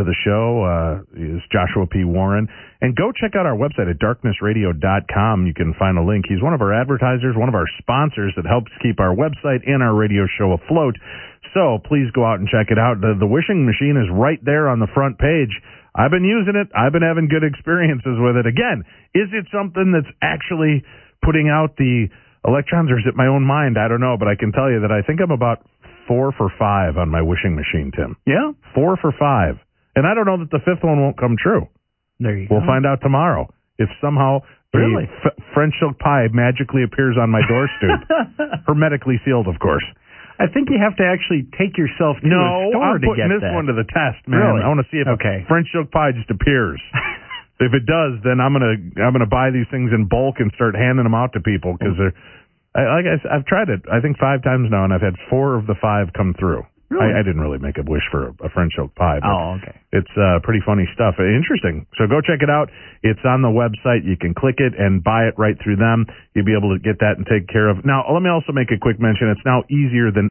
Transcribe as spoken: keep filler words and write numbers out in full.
to the show uh, is Joshua P. Warren. And go check out our website at darkness radio dot com. You can find a link. He's one of our advertisers, one of our sponsors that helps keep our website and our radio show afloat. So please go out and check it out. The, the wishing machine is right there on the front page. I've been using it. I've been having good experiences with it. Again, is it something that's actually putting out the electrons, or is it my own mind? I don't know, but I can tell you that I think I'm about four for five on my wishing machine, Tim. Yeah? Four for five. And I don't know that the fifth one won't come true. There you we'll go. We'll find out tomorrow. If somehow really? the f- French silk pie magically appears on my door stoop. Hermetically sealed, of course. I think you have to actually take yourself to no, a store I'm to putting get this that. one to the test, man. Really? I want to see if okay. French silk pie just appears. If it does, then I'm gonna I'm gonna buy these things in bulk and start handing them out to people because they're. I, like I, I've tried it, I think five times now, and I've had four of the five come through. Really? I, I didn't really make a wish for a, a French oak pie, but oh, okay. It's uh, pretty funny stuff. Interesting. So go check it out. It's on the website. You can click it and buy it right through them. You'll be able to get that and take care of. Now, let me also make a quick mention. It's now easier than